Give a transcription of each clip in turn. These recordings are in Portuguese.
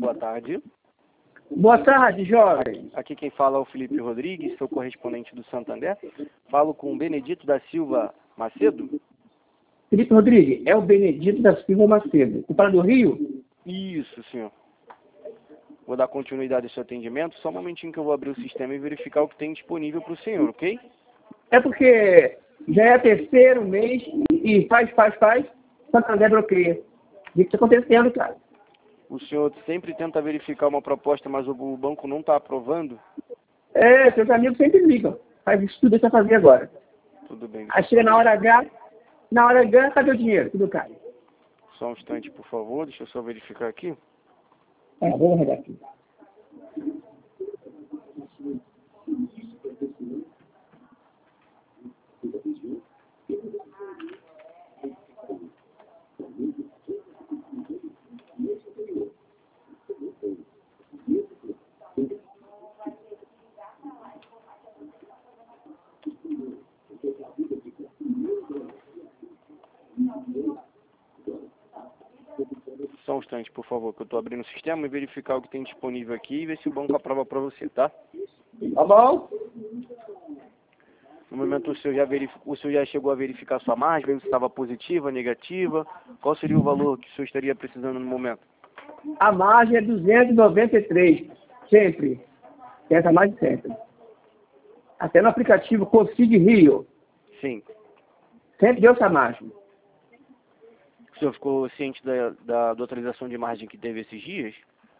boa tarde. Boa tarde, jovem. Aqui quem fala é o Felipe Rodrigues, sou correspondente do Santander. Falo com o Benedito da Silva Macedo. Felipe Rodrigues, é o Benedito da Silva Macedo. Você fala do Rio? Isso, senhor. Vou dar continuidade ao seu atendimento. Só um momentinho que eu vou abrir o sistema e verificar o que tem disponível para o senhor, ok? É porque já é terceiro mês e faz. Santander bloqueia. O que está acontecendo, cara? O senhor sempre tenta verificar uma proposta, mas o banco não está aprovando? Seus amigos sempre ligam. Faz isso tudo que você vai fazer agora. Tudo bem. Aí chega na hora H, cadê o dinheiro? Tudo cai. Só um instante, por favor. Deixa eu só verificar aqui. Vou arredar aqui. Só um instante, por favor, que eu estou abrindo o sistema e verificar o que tem disponível aqui e ver se o banco aprova para você, tá? Tá bom? No momento, o senhor já chegou a verificar sua margem, ver se estava positiva, negativa? Qual seria o valor que o senhor estaria precisando no momento? A margem é 293. Sempre. Essa margem sempre. Até no aplicativo Consigue Rio. Sim. Sempre deu essa margem. O senhor ficou ciente da atualização de margem que teve esses dias?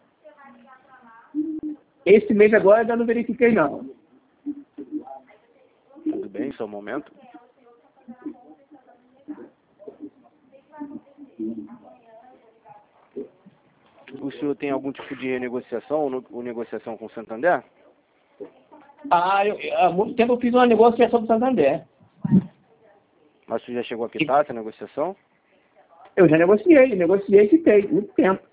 Esse mês agora ainda não verifiquei, não. Tudo bem, só um momento. O senhor tem algum tipo de renegociação ou negociação com o Santander? Há muito tempo eu fiz uma negociação com o Santander. Mas o senhor já chegou a quitar essa negociação? Eu já negociei e quitei, muito tempo.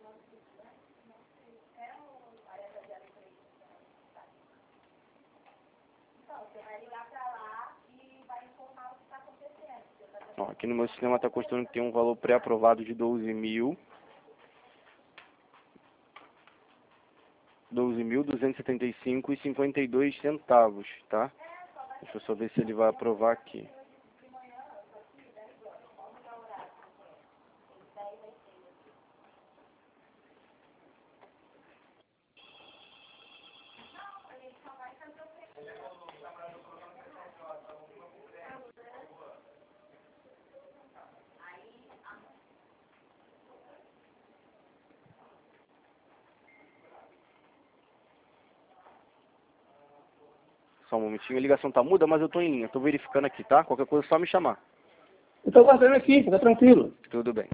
Ó, aqui no meu sistema está constando que tem um valor pré-aprovado de 12.275,52 tá? Deixa eu só ver se ele vai aprovar aqui. Só um momentinho, a ligação tá muda, mas eu tô em linha. Tô verificando aqui, tá? Qualquer coisa é só me chamar. Eu estou guardando aqui, fica tranquilo. Tudo bem.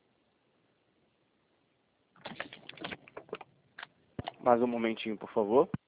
Mais um momentinho, por favor.